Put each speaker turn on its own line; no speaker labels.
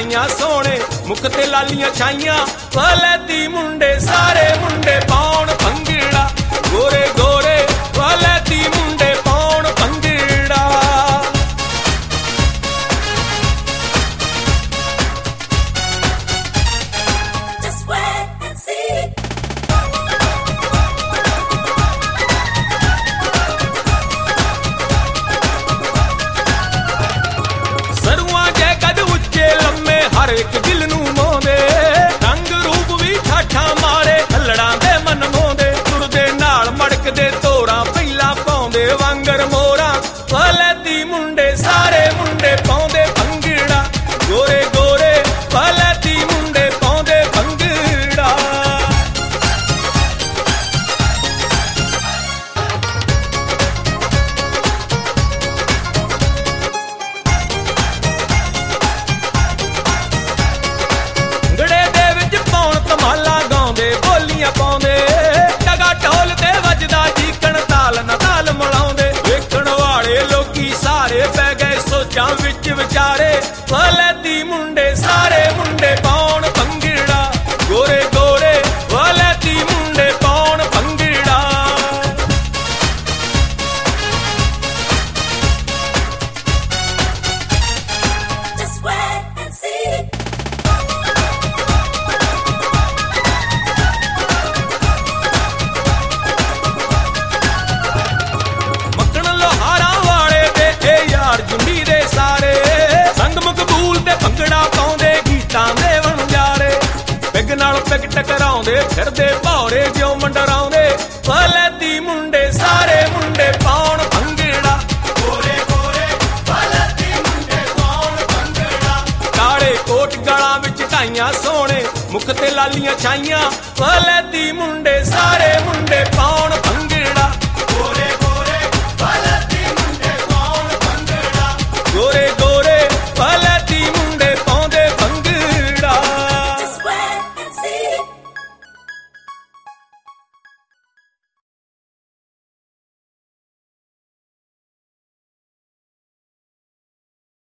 ਟਾਈਆਂ ਸੋਹਣੇ ਮੁਖ ਤੇ ਲਾਲੀਆਂ ਛਾਈਆਂ ਵਲੈਤੀ ਮੁੰਡੇ ਸਾਰੇ ਮੁੰਡੇ ਪਾਉਣ ਭੰਗੜਾ ਗੋਰੇ ਗੋਰੇ ਵਲੈਤੀ ਮੁੰਡੇ ਪਾਉਣ ਭੰਗੜਾ ਹਰ ਇੱਕ ਦਿਲ ਨੂੰ ਮੋਹਦੇ ਰੰਗ ਰੂਪ ਵੀ ਠਾਠਾਂ ਮਾਰੇ ਹੱਲੜਾਂ ਦੇ ਮਨ ਮੋਹਦੇ ਤੁਰਦੇ ਨਾਲ ਮੜਕਦੇ ਤੋਰਾਂ ਪਹਿਲਾਂ ਪਾਉਂਦੇ ਵਾਂਗਰ ਮੋਰਾਂ ਵਲੈਤੀ ਮੁੰਡੇ ਸਾਰੇ ਮੁੰਡੇ ਪਾਉਂਦੇ ਭੰਗੜਾ ਗੋਰੇ ਗੋਰੇ ਵਲੈਤੀ ਮੁੰਡੇ ਪਾਉਂਦੇ ਭੰਗੜਾ ਪਾਉਂਦੇ ਟਗਾ ਢੋਲ ਤੇ ਵੱਜਦਾ ਜੀਕਣ ਤਾਲ ਨਾ ਤਾਲ ਮਿਲਾਉਂਦੇ ਵੇਖਣ ਵਾਲੇ ਲੋਕੀ ਸਾਰੇ ਪੈ ਗਏ ਸੋਚਾਂ ਵਿੱਚ ਵਿਚਾਰੇ ਵਲੈਤੀ ਮੁੰਡੇ ਸਾਰੇ ਮੁੰਡੇ ਪਾਉਣ ਭੰਗੜਾ ਗੋਰੇ ਗੋਰੇ ਵਲੈਤੀ ਮੁੰਡੇ ਪਾਉਣ ਭੰਗੜਾ ਜੁੰਡੀ ਦੇ ਸਾਰੇ ਸੰਗ ਮਕਬੂਲ ਤੇ ਭੰਗੜਾ ਪਾਉਂਦੇ ਗੀਤਾਂ ਦੇ ਵਣਜਾਰੇ ਪਿੱਗ ਨਾਲ ਪਿੱਗ ਟਕਰਾਉਂਦੇ ਫਿਰਦੇ ਭੌਰੇ ਜਿਉਂ ਮੰਡਰਾਉਂਦੇ ਵਲੈਤੀ ਮੁੰਡੇ ਸਾਰੇ ਮੁੰਡੇ ਪਾਉਣ ਭੰਗੜਾ ਗੋਰੇ ਗੋਰੇ ਵਲੈਤੀ ਮੁੰਡੇ ਪਾਉਣ ਭੰਗੜਾ ਕਾਲੇ ਕੋਟ ਗਲਾਂ ਵਿੱਚ ਢਾਈਆਂ ਸੋਹਣੇ ਮੁਖ ਤੇ ਲਾਲੀਆਂ ਛਾਈਆਂ ਵਲੈਤੀ ਮੁੰਡੇ ਸਾਰੇ ਮੁੰਡੇ ਪਾਉਣ